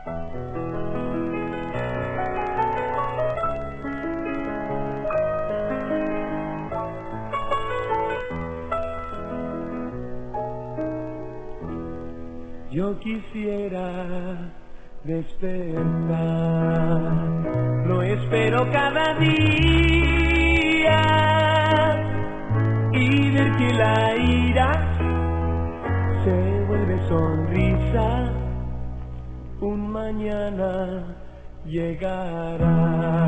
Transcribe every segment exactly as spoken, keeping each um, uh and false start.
Yo quisiera despertar, lo espero cada día y ver que la ira se vuelve sonrisa, un mañana llegará.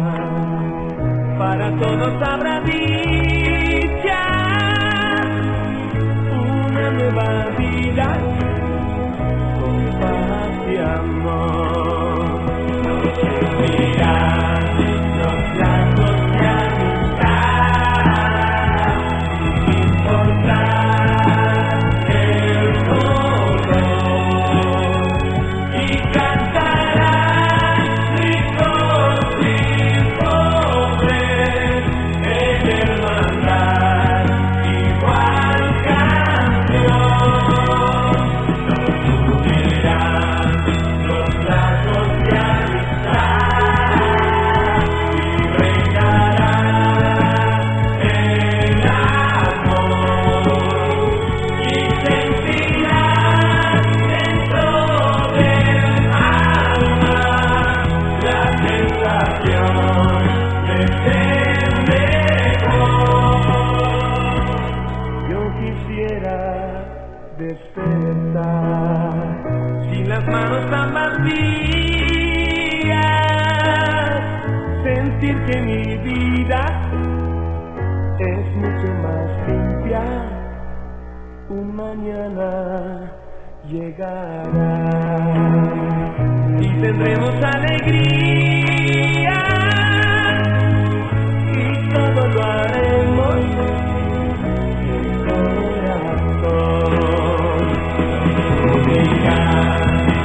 Para todos habrá dicha, una nueva vida, paz y amor. Nos unirán los lazos de amistad, sin importar el color, y cantarán ricos y pobres en hermandad, igual canción. Nos unirán los lazos de amistad y reinará el amor, y sentirás dentro del alma la sensación de ser mejor. Yo quisiera despertar sin las manos tan vacías, sentir que mi vida es mucho más limpia, un mañana llegará y tendremos alegría y todo lo haremos de corazón. Unirán